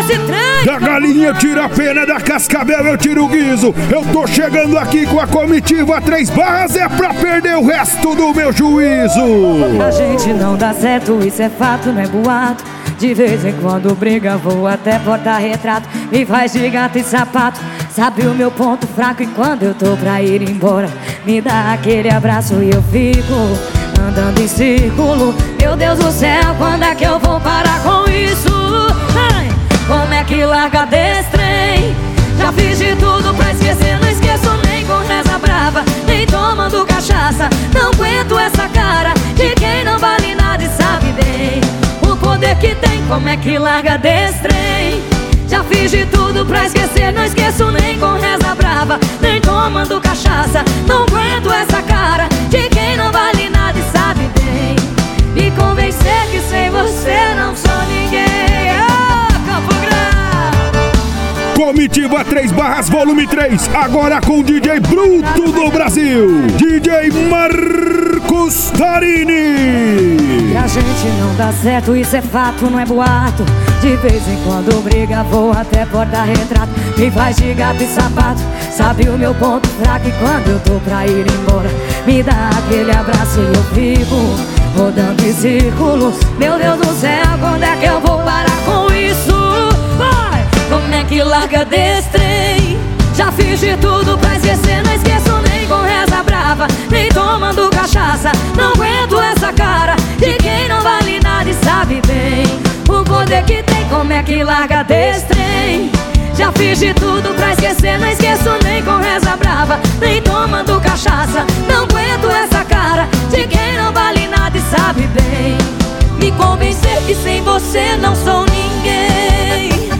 desse trem. Da galinha tira a pena, da cascavel eu tiro o guizo. Eu tô chegando aqui com a comitiva 3 barras, é pra perder o resto do meu juízo. A gente não dá certo, isso é fato, não é boato. De vez em quando briga, vou até porta-retrato. Me faz de gato e sapato. Sabe o meu ponto fraco, e quando eu tô pra ir embora me dá aquele abraço e eu fico andando em círculo. Meu Deus do céu, quando é que eu vou parar com isso? Ai, como é que larga desse trem? Já fiz de tudo pra esquecer, não esqueço nem com reza brava, nem tomando cachaça. Não aguento essa cara de quem não vale nada e sabe bem o poder que tem. Como é que larga desse trem? Já fiz de tudo pra esquecer, não esqueço nem com reza brava, nem tomando cachaça. Não aguento essa cara de quem não vale nada e sabe bem me convencer que sem você não sou ninguém. Campo Grande. Comitiva 3 barras, volume 3. Agora com o DJ Bruto do Brasil, DJ Marcos Tarini. E a gente não dá certo, isso é fato, não é boato. De vez em quando briga, vou até porta-retrato. Me faz de gato e sapato. Sabe o meu ponto fraco, e quando eu tô pra ir embora me dá aquele abraço e eu fico rodando em círculos. Meu Deus do céu, quando é que eu vou parar com isso? Vai! Como é que larga desse trem? Já fiz de tudo pra esquecer, não esqueço nem com reza brava, nem tomando cachaça. Não aguento essa cara de quem não vale nada e sabe bem o poder que tem. Como é que larga desse trem? Já fiz de tudo pra esquecer, não esqueço nem com reza brava, nem tomando cachaça. Não aguento essa cara de quem não vale nada e sabe bem me convencer que sem você não sou ninguém.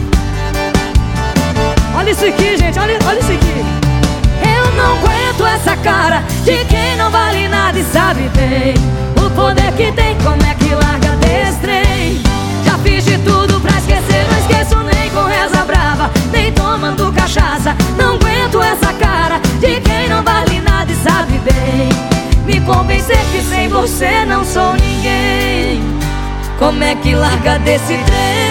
Olha isso aqui, gente, olha isso aqui. Eu não aguento essa cara de quem não vale nada e sabe bem o poder que tem. Como é que larga desse trem? Já fiz de tudo pra esquecer, não esqueço nem com reza brava, nem tomando cachaça. Não aguento essa cara de quem não vale nada e sabe bem me convencer que sem você não sou ninguém. Como é que larga desse trem?